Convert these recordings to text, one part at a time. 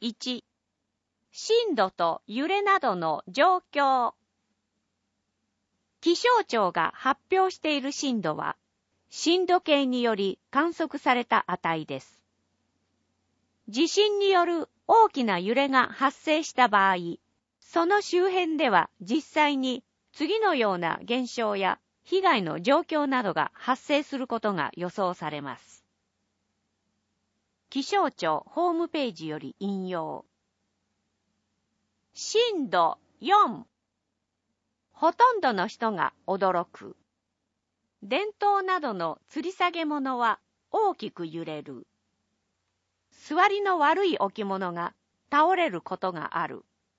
1、震度と揺れなどの状況。気象庁が発表している震度は、震度計により観測された値です。地震による大きな揺れが発生した場合、その周辺では実際に次のような現象や被害の状況などが発生することが予想されます。気象庁ホームページより引用。震度4。ほとんどの人が驚く。電灯などの吊り下げ物は大きく揺れる。座りの悪い置物が倒れることがある。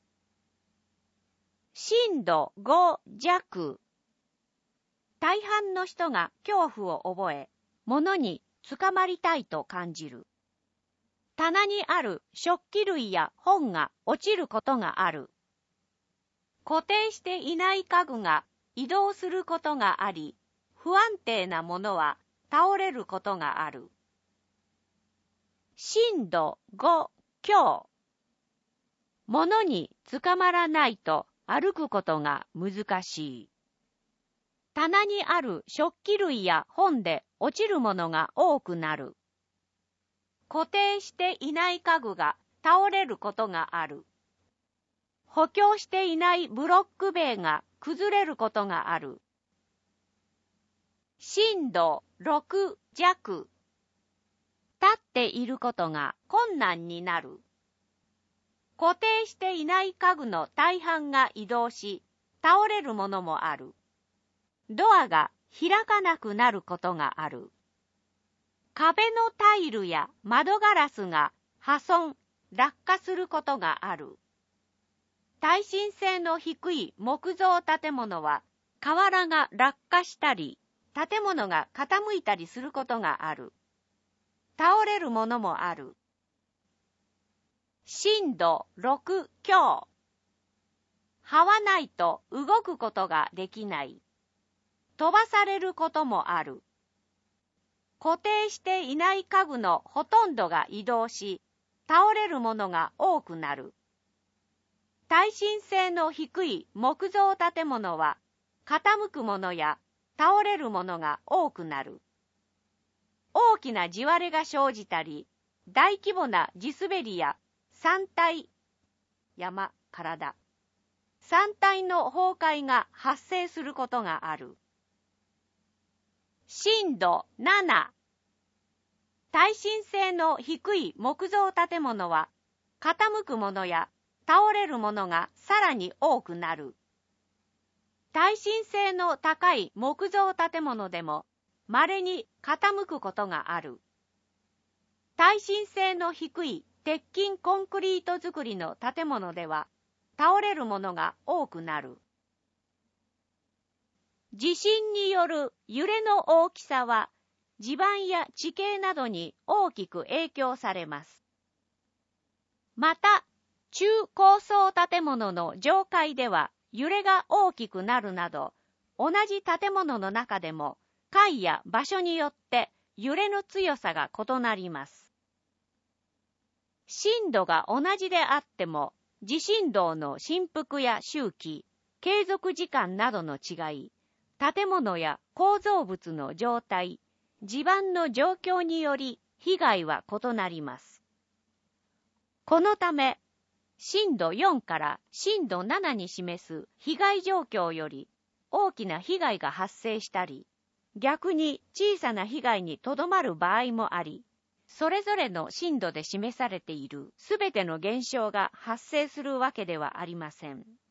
震度5弱。大半の人が恐怖を覚え、物に捕まりたいと感じる。棚にある食器類や本が落ちることがある。固定していない家具が移動することがあり、不安定なものは倒れることがある。震度5強。物に捕まらないと歩くことが難しい。棚にある食器類や本で落ちるものが多くなる。固定していない家具が倒れることがある。補強していないブロック塀が崩れることがある。震度6弱。立っていることが困難になる。固定していない家具の大半が移動し、倒れるものもある。ドアが開かなくなることがある。壁のタイルや窓ガラスが破損、落下することがある。耐震性の低い木造建物は瓦が落下したり、建物が傾いたりすることがある。倒れるものもある。震度6強。這わないと動くことができない。飛ばされることもある。固定していない家具のほとんどが移動し、倒れるものが多くなる。耐震性の低い木造建物は、傾くものや倒れるものが多くなる。大きな地割れが生じたり、大規模な地滑りや山体、山、体、山体の崩壊が発生することがある。震度7。耐震性の低い木造建物は、傾くものや倒れるものがさらに多くなる。耐震性の高い木造建物でも、稀に傾くことがある。耐震性の低い鉄筋コンクリート造りの建物では、倒れるものが多くなる。地震による揺れの大きさは、地盤や地形などに大きく影響されます。また、中高層建物の上階では揺れが大きくなるなど、同じ建物の中でも階や場所によって揺れの強さが異なります。震度が同じであっても、地震動の振幅や周期、継続時間などの違い、建物や構造物の状態、地盤の状況により被害は異なります。このため、震度4から震度7に示す被害状況より大きな被害が発生したり、逆に小さな被害にとどまる場合もあり、それぞれの震度で示されているすべての現象が発生するわけではありません。